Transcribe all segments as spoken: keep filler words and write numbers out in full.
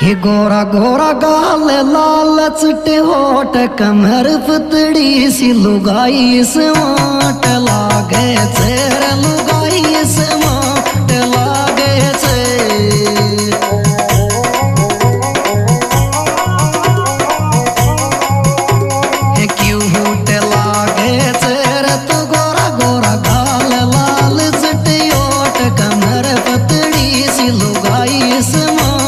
हे गोरा गोरा गाल लाल चिट्टे होठ कमर पतड़ी सी लुगाई से वाट लागे चेहरा लुगाई से वाट लागे छे हे क्यों होठ लागे चेहरा तू गोरा गोरा गाल लाल चिट्टे होठ कमर पतड़ी सी लुगाई से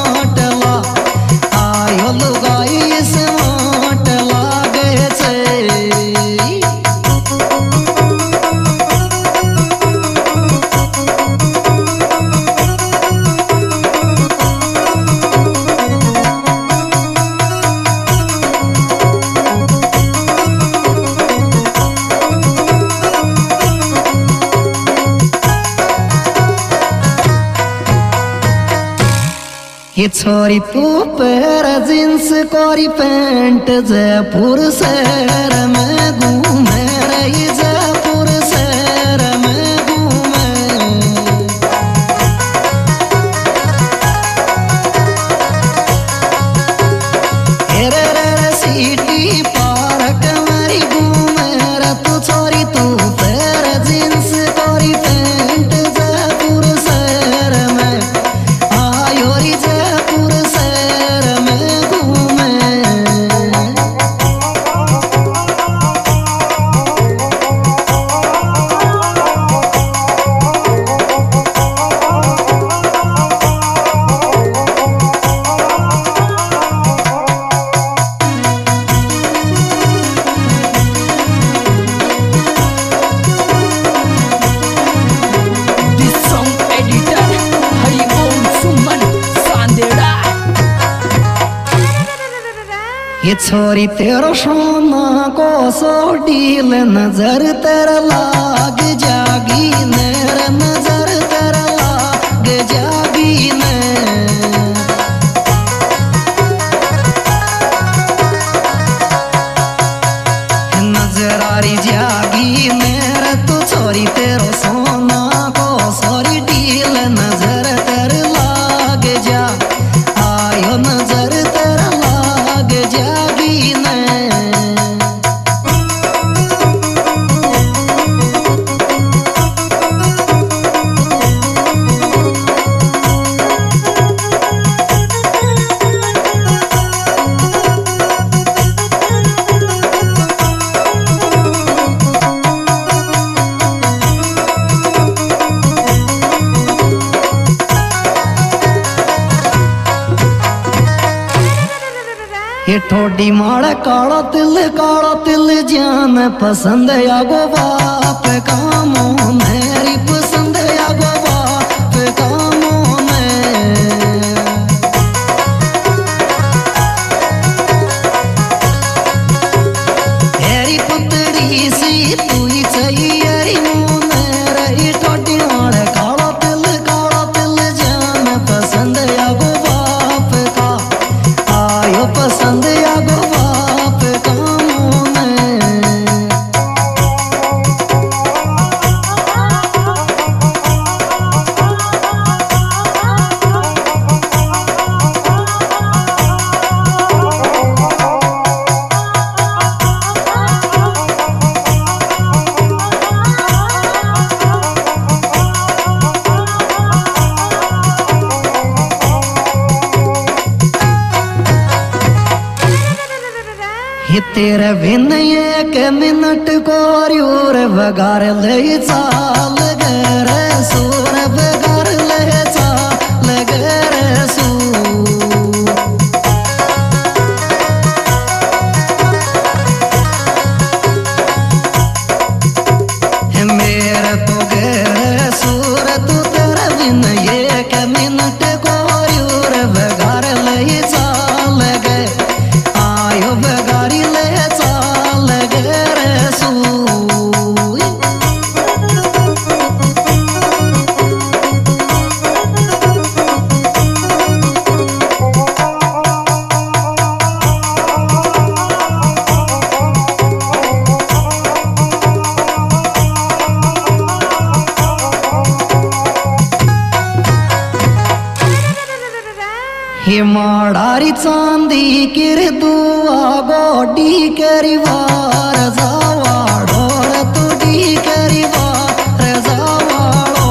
ये छोरी तू पैर जींस कोरी पैंट जयपुर शहर में घूमे रही जयपुर शहर में घूमे रे रे सीटी पार्क मारी घूमे रे तू छोरी तू पैर जींस कोरी पैंट जयपुर शहर में आयो री ये छोरी तेरा सोना को सो डील नजर तेरा लाग जागी मेरा नजर तेरा लाग जागी ने नजर आ रही जागी मेरा तू छोरी तेरा सोना को सोरी डील नजर तेरा लाग जा आयो नजर तेरा लाग जागी ने ये ठोडी माड़ा काला तिल काला तिल जान पसंद आगो बाप कामो मेरी पसंद आगो बाप कामो में हेरी पुतड़ी सी तू ही चाहिए री मेरा ये ठोडी माड़ा काला तिल काला तिल जान पसंद आगो बाप का आयो पसंद आगो बाप कामों में ये तेरे बिन एक मिनट को यूर बगार ले चाल गरे सूर बगार ले चाल गरे सू मेरे तो गरे सूर तू तेरे बिन एक मिनट को यूर बगार ले चाल गए आयो बगारी ले चाल गरे सू हे माड़ारी चांदी किर दुआ गोडी करी वार जावाड़ो रे तुडी करी वार जावाड़ो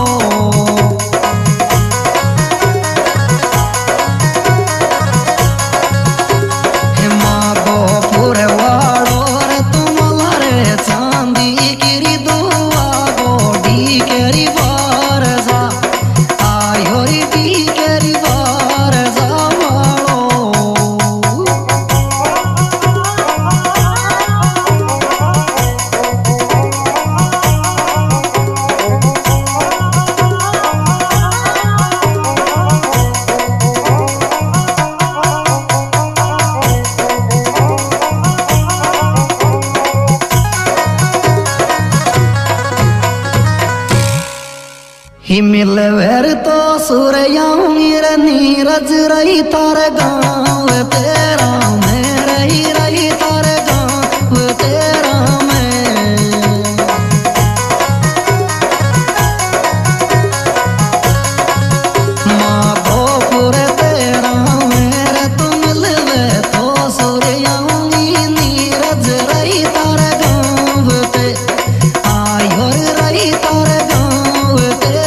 हे मागो पुरे वाड़ो रे तुमला रे चांदी किरी दुआ गोडी करी वार जा आयो री डी करी वार जा हिमिल वेर तो सूर्या मीर नीरज रही तार गाँव तेरा में रही रही तार गाँव तेरा में माँ गोपुर तेरा मेरे तुम मिलवे तो सूर्या नीरज रही तार गाँव ते आयो रही तार गाँव तेरा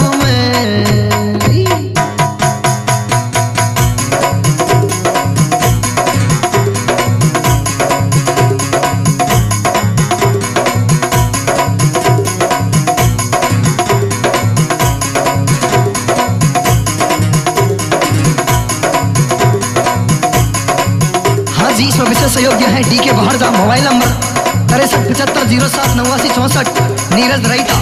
इसमें विशेष सहयोग है डी के बाहर जा मोबाइल नंबर तिरसठ पचहत्तर जीरो सात नवासी चौसठ नीरज रईता।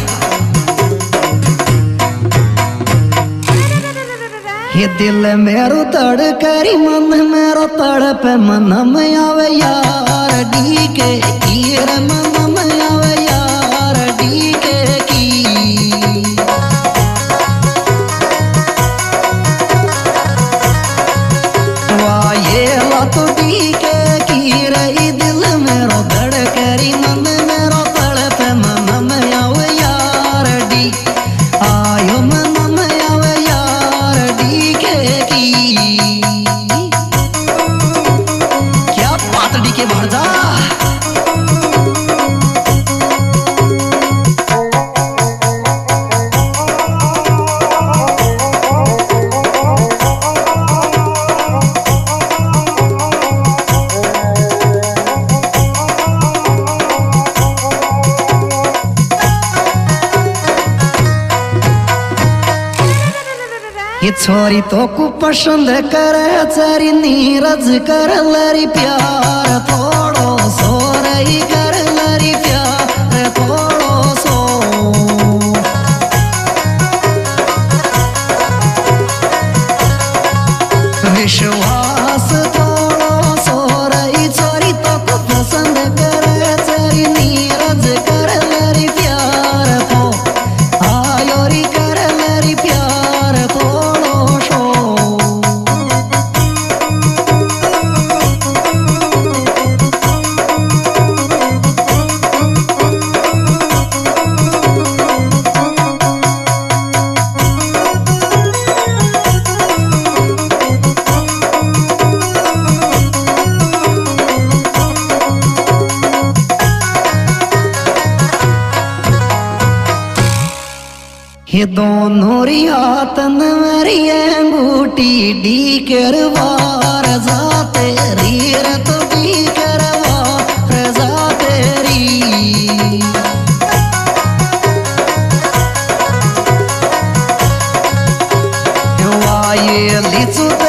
ये दिल मेरो तड़ करी मन मेरो तड़प मन में आवे यार डी के कीर मन में आवे यार डी के की वाह ये ला तो डी के ये छोरी तो को पसंद करे चारी नीरज कर लरी प्यार थोड़ो सो रही कर लरी प्यार थोड़ो सो विश्वास थोड़ो सो रही छोरी तो को पसंद करे चारी नीरज कर लरी प्यार थो आयो री कर लरी प्यार थो ये दोनों रियातन मेरी अंगूठी डी कर वार जाते रीर तो डी कर वार जाते री वाये लिचू